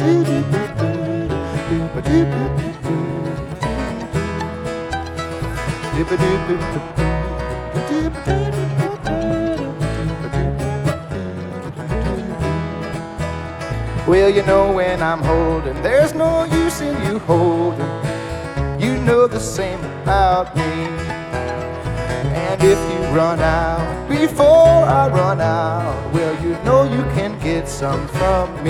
Well, you know when I'm holding, there's no use in you holding. You know the same about me. And if you run out before I run out, well, you know you can get some from me.